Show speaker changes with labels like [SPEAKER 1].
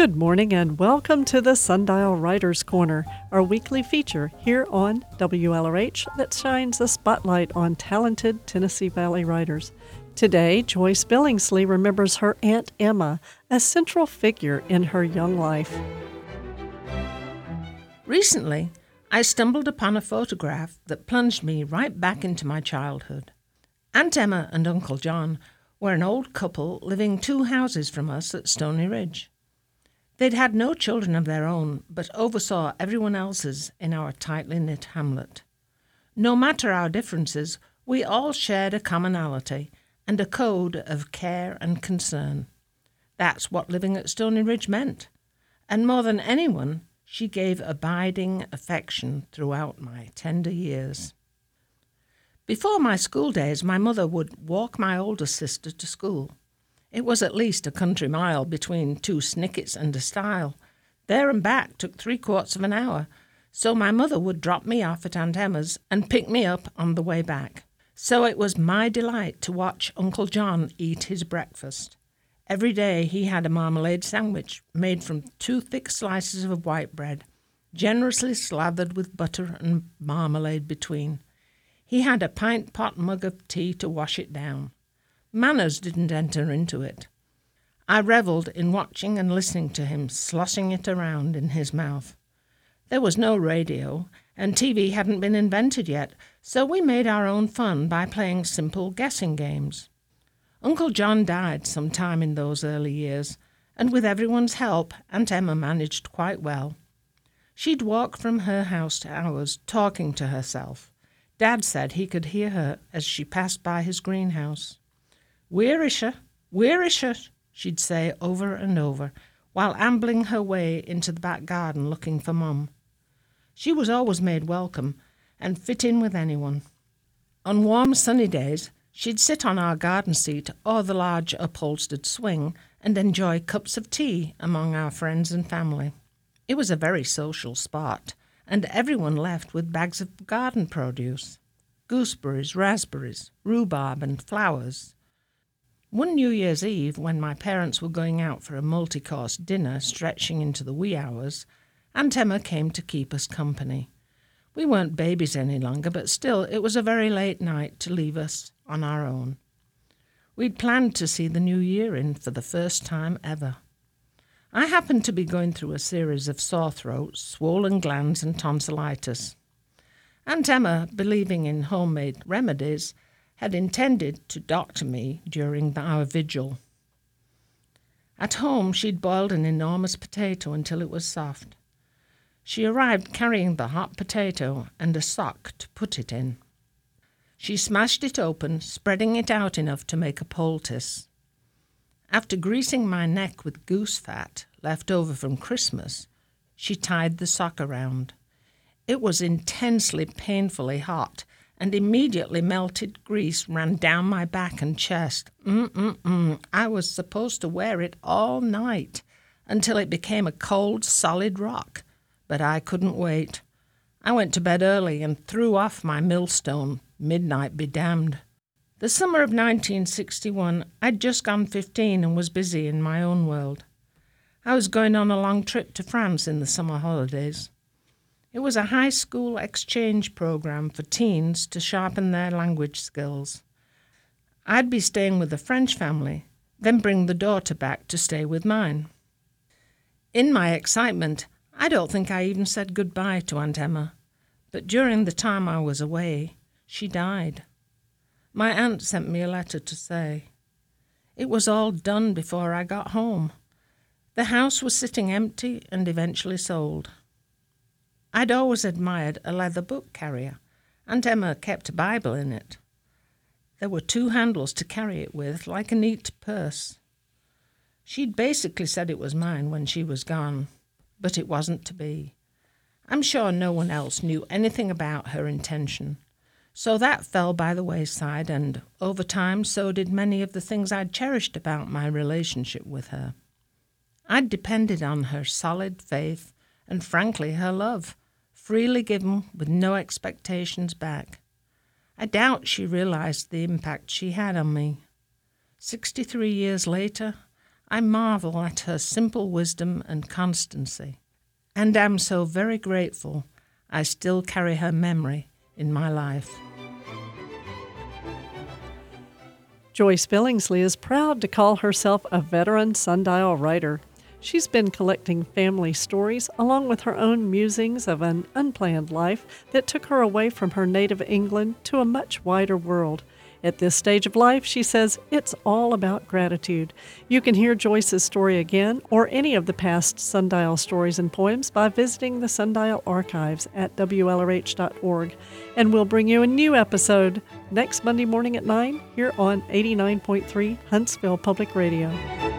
[SPEAKER 1] Good morning and welcome to the Sundial Writers Corner, our weekly feature here on WLRH that shines a spotlight on talented Tennessee Valley writers. Today, Joyce Billingsley remembers her Aunt Emma, a central figure in her young life.
[SPEAKER 2] Recently, I stumbled upon a photograph that plunged me right back into my childhood. Aunt Emma and Uncle John were an old couple living 2 houses from us at Stony Ridge. They'd had no children of their own, but oversaw everyone else's in our tightly knit hamlet. No matter our differences, we all shared a commonality and a code of care and concern. That's what living at Stony Ridge meant. And more than anyone, she gave abiding affection throughout my tender years. Before my school days, my mother would walk my older sister to school. It was at least a country mile between 2 snickets and a stile. There and back took 3/4 of an hour, so my mother would drop me off at Aunt Emma's and pick me up on the way back. So it was my delight to watch Uncle John eat his breakfast. Every day he had a marmalade sandwich made from 2 thick slices of white bread, generously slathered with butter and marmalade between. He had a pint pot mug of tea to wash it down. Manners didn't enter into it. I revelled in watching and listening to him sloshing it around in his mouth. There was no radio, and TV hadn't been invented yet, so we made our own fun by playing simple guessing games. Uncle John died some time in those early years, and with everyone's help, Aunt Emma managed quite well. She'd walk from her house to ours, talking to herself. Dad said he could hear her as she passed by his greenhouse. Where is she?" she'd say over and over, while ambling her way into the back garden looking for Mum. She was always made welcome and fit in with anyone. On warm sunny days, she'd sit on our garden seat or the large upholstered swing and enjoy cups of tea among our friends and family. It was a very social spot, and everyone left with bags of garden produce: gooseberries, raspberries, rhubarb and flowers. One New Year's Eve, when my parents were going out for a multi-course dinner stretching into the wee hours, Aunt Emma came to keep us company. We weren't babies any longer, but still it was a very late night to leave us on our own. We'd planned to see the new year in for the first time ever. I happened to be going through a series of sore throats, swollen glands and tonsillitis. Aunt Emma, believing in homemade remedies, had intended to doctor me during our vigil. At home, she'd boiled an enormous potato until it was soft. She arrived carrying the hot potato and a sock to put it in. She smashed it open, spreading it out enough to make a poultice. After greasing my neck with goose fat left over from Christmas, she tied the sock around. It was intensely, painfully hot, and immediately melted grease ran down my back and chest. I was supposed to wear it all night until it became a cold, solid rock, but I couldn't wait. I went to bed early and threw off my millstone, midnight be damned. The summer of 1961, I'd just gone 15 and was busy in my own world. I was going on a long trip to France in the summer holidays. It was a high school exchange program for teens to sharpen their language skills. I'd be staying with a French family, then bring the daughter back to stay with mine. In my excitement, I don't think I even said goodbye to Aunt Emma, but during the time I was away, she died. My aunt sent me a letter to say. It was all done before I got home. The house was sitting empty and eventually sold. I'd always admired a leather book carrier. Aunt Emma kept a Bible in it. There were 2 handles to carry it with, like a neat purse. She'd basically said it was mine when she was gone, but it wasn't to be. I'm sure no one else knew anything about her intention. So that fell by the wayside, and over time so did many of the things I'd cherished about my relationship with her. I'd depended on her solid faith and, frankly, her love, freely given with no expectations back. I doubt she realized the impact she had on me. 63 years later, I marvel at her simple wisdom and constancy, and am so very grateful I still carry her memory in my life.
[SPEAKER 1] Joyce Billingsley is proud to call herself a veteran sundial writer. She's been collecting family stories along with her own musings of an unplanned life that took her away from her native England to a much wider world. At this stage of life, she says, it's all about gratitude. You can hear Joyce's story again or any of the past Sundial stories and poems by visiting the Sundial Archives at WLRH.org. And we'll bring you a new episode next Monday morning at 9 here on 89.3 Huntsville Public Radio.